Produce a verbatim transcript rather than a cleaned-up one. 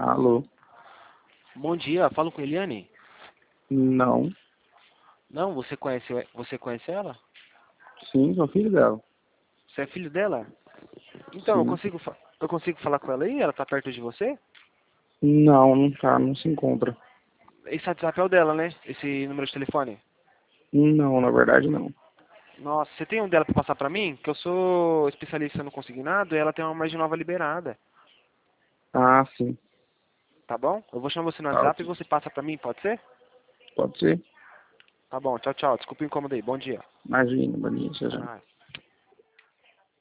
Alô? Bom dia, falo com Eliane? Não. Não, você conhece, você conhece ela? Sim, sou filho dela. Você é filho dela? Então, eu Sim. consigo, fa- eu consigo falar com ela aí? Ela tá perto de você? Não, não tá, não se encontra. Esse WhatsApp é o dela, né? Esse número de telefone? Não, na verdade não. Nossa, você tem um dela pra passar pra mim? Que eu sou especialista no consignado e ela tem uma margem nova liberada. Ah, sim. Tá bom? Eu vou chamar você no Tá WhatsApp e ok. você passa pra mim, pode ser? Pode ser. Tá bom, tchau, tchau. Desculpa o incômodo aí. Bom dia. Imagina, Boninho, É seja. nóis.